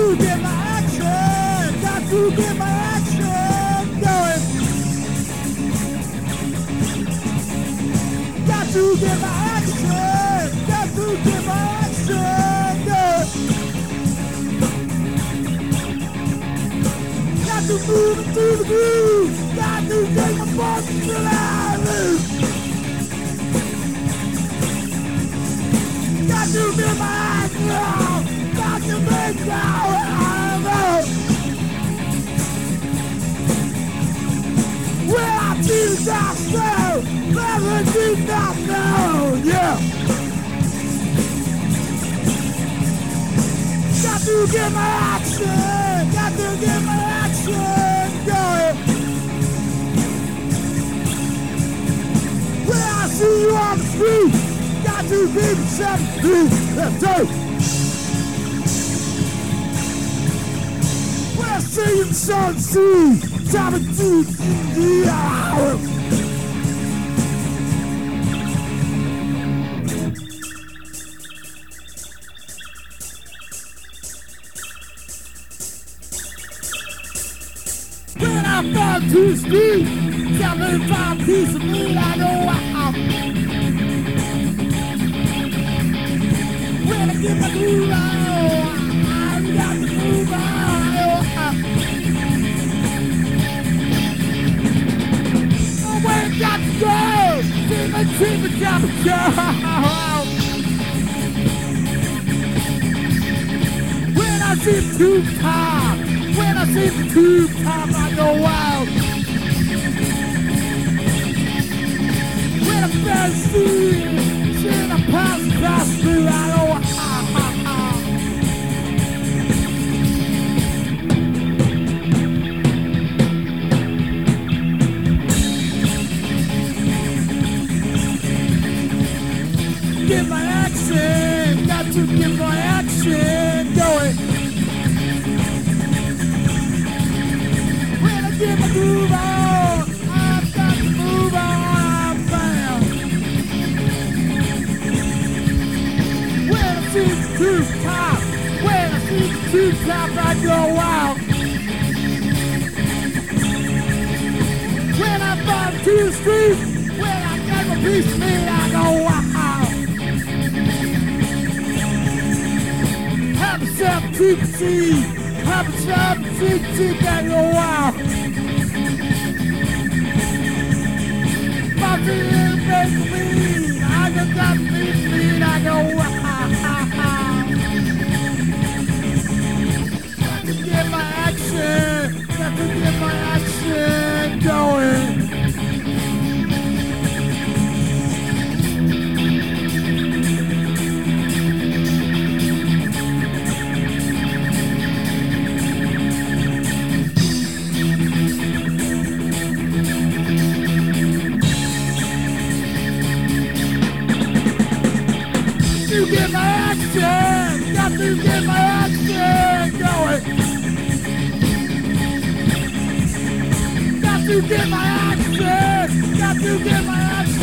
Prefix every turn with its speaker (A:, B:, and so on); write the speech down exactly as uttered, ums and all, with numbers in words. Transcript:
A: to get my action, got to get my action going. Got to get my action, got to get my action going. Got to move into the groove, got to take my body to life. Got to get my action, got to make out. Where I do not know, never do not know, yeah. Got to get my action, got to get my action going. Where I see you on the street, got to keep something through, let's go. Where I see you in the sun, see, time to do the hour. When I fall to the street, seventy-five piece of meat, I know I'm. When I get my groove on, I got to move on. Oh, where I got to go, see my treatment got to go. When I see the tube top, when I see the tube top, I go wild. When I first see it, see the pass pass through, I go wild. Get my action, got to get my action going. When I get my groove on, I've got to move on, bam. When I see the tube top, when I see the tube top, I go wild. When I fall to the street, when I get my piece of meat, I go wild. Have yourself a treat to see, have yourself a treat to see, that go wild. My feeling makes me, I just got me mean, I go wild. Got to get my action, got to get my action going. To get my action, got to get my action going. Got to get my action, got to get my action.